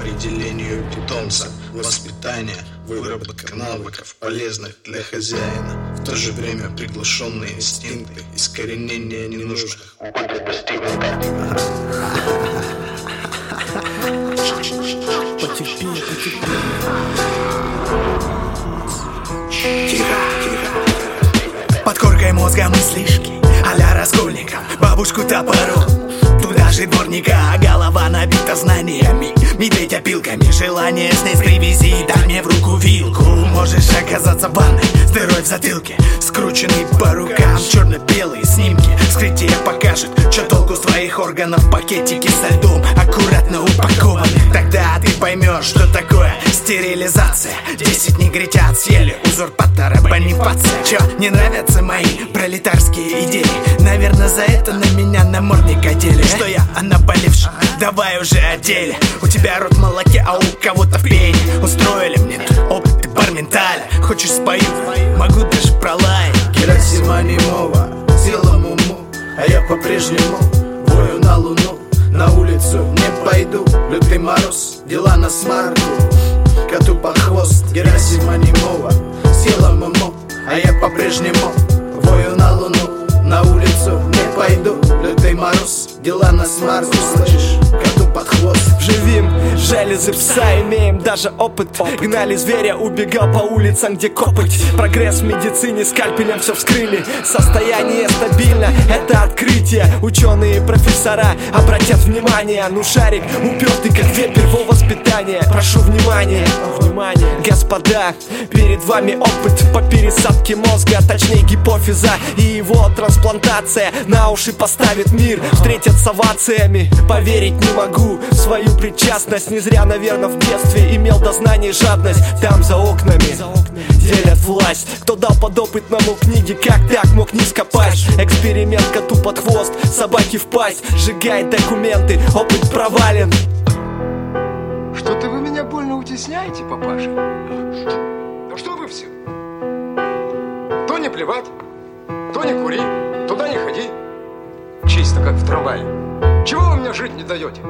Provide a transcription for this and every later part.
определению питомца, воспитание, выработка навыков, полезных для хозяина, в то же время приглушенные инстинкты, искоренение ненужных будет достигнуто. Под коркой мозга мыслишки а-ля Раскольников, бабушку топору, туда же дворника, а голова набита знаниями, медведь опилками, желание снять с привязи, дай мне в руку вилку. Можешь оказаться в ванной с дырой в затылке, скрученный по рукам, черно-белые снимки, вскрытие покажет, что толку с твоих органов, пакетики со льдом, аккуратно упакованы. Тогда ты поймешь, что такое стерилизация. 10 негритят съели узурпатора Бонифация. Чё, не нравятся мои пролетарские идеи? Наверное, за это на меня намордник одели. Что я о наболевшем? Давай уже о деле. У тебя рот в молоке, а у кого-то в пене. Устроили мне тут опыт барменталя. Хочешь спою? Могу даже пролаять. Герасима немого, силам уму, а я по-прежнему вою на луну. На улицу не пойду, лютый мороз, дела на смарку, коту под хвост. Герасима немого, силам уму, а я по-прежнему вою на луну. На улицу не пойду, лютый мороз, дела на смарку, слышишь, коту под хвост. Живим, железы пса имеем даже опыт. Гнали зверя, убегал по улицам, где копоть. Прогресс в медицине, скальпелем все вскрыли. Состояние стабильно, это открытие. Ученые и профессора обратят внимание. Ну шарик упертый, как вепрь во воспитание. Прошу внимания, господа, перед вами опыт по пересадке мозга, точнее гипофиза, и его трансплантация на уши поставит мир. Встретят с овациями, поверить не могу в свою причастность. Не зря, наверное, в детстве имел до знаний жадность. Там за окнами делят власть. Кто дал подопытному книги, как так мог низко пасть? Эксперимент коту под хвост, собаке в пасть. Сжигает документы, опыт провален. Что-то вы меня больно утесняете, папаша. Ну что вы все? То не плевать, то не кури, туда не ходи. Чисто как в трамвае. Чего вы мне жить не даете?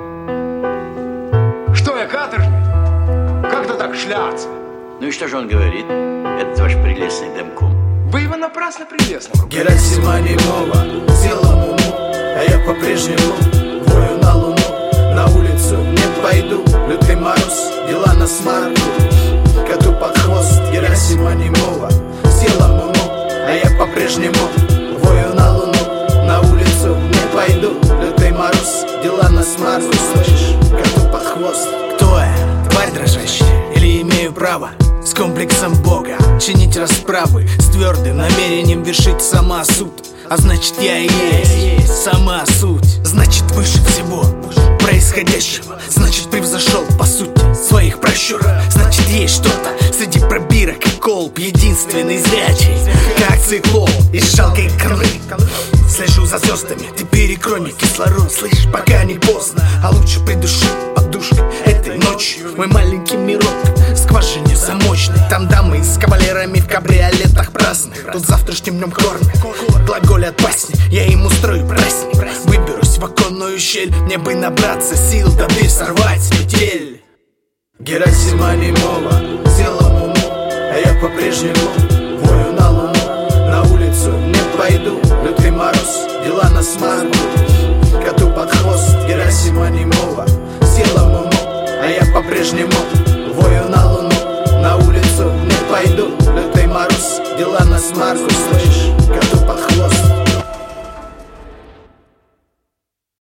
Что я каторжный? Как-то так шляться. Ну и что же он говорит, этот ваш прелестный домком? Вы его напрасно прелестно ругаете. Герасима немого, силам уму, а я по-прежнему вою на луну. На улицу не пойду, лютый мороз, дела на смарку, коту под хвост. Герасима немого, силам уму, а я по-прежнему вою на луну. На улицу не пойду, лютый мороз, дела на смарку, слышишь, коту под хвост. Кто я? Тварь дрожащая? Или имею право с комплексом Бога чинить расправы, с твердым намерением вершить самосуд? А значит, я и есть сама суть. Значит, выше всего происходящего, значит, превзошел по сути своих пращуров. Значит, есть что-то среди пробирок и колб, единственный зрячий, как циклоп из жалкой коры. Слежу за звездами, ты перекрой мне кислород, слышь, пока не поздно. А лучше придуши подушкой этой ночью мой маленький мирок, скважине замочной. Там дамы с кавалерами в кабриолетах праздных. Тут завтрашним днем кормят, глаголят басни, я им устрою праздник. Выберусь в оконную щель, мне бы набраться сил, да дверь сорвать с петель. Герасима немого, силам уму, а я по-прежнему вою на луну. На улицу не пойду, лютый мороз, дела на смарку, коту под хвост. Герасима немого, силам уму, а я по-прежнему вою на луну. На улицу не пойду, лютый мороз, дела на смарку, слышишь, коту